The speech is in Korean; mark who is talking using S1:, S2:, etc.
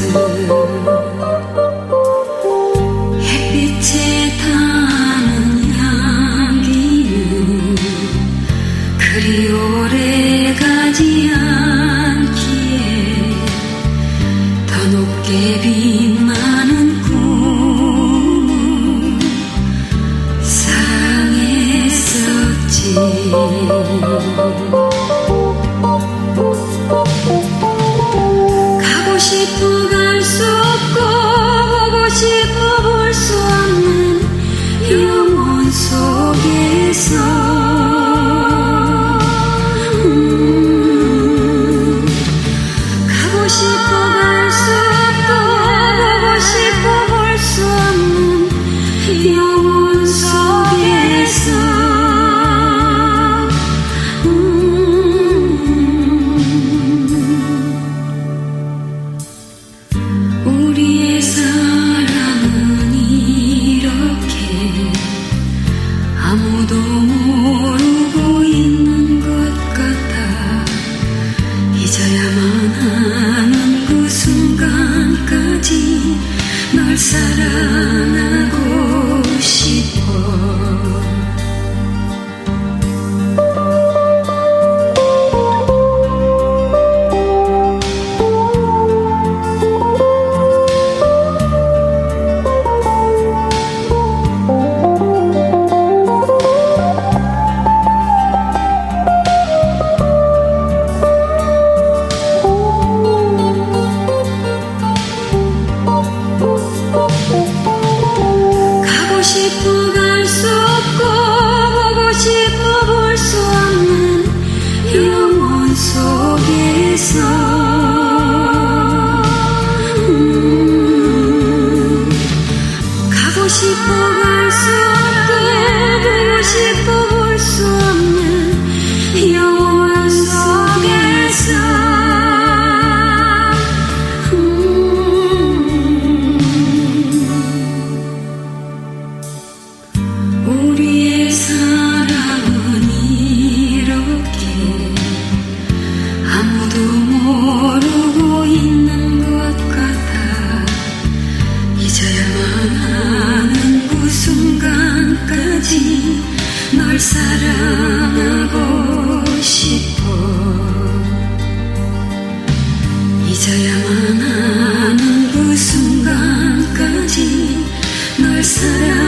S1: 햇빛에 타는 향기는 그리 오래 가지 않기에 더 높게 빛나는 꿈을 사랑했었지. 가고 싶어 갈 수 없고 보고 싶어 볼 수 없는 영원 속에서 가고 싶어 갈 수 없고 보고 싶어 볼 수 없는 영원 속에서 우리의 사랑은 이렇게 아무도 모르고 있는 것 같아. 잊어야만 하는 그 순간까지 널 사랑하고 싶어. 가고 싶어 갈 수 없고 보고 싶어 볼 수 없는 영원 속에서 가고 싶어 갈 수 없고 보고 싶어 볼 수 없는 영원 속에서 우리의 사랑은 이렇게 아무도 모르고 있는 것 같아. 잊어야만 하는 그 순간까지 널 사랑하고 싶어. 잊어야만 하는 그 순간까지 널 사랑하고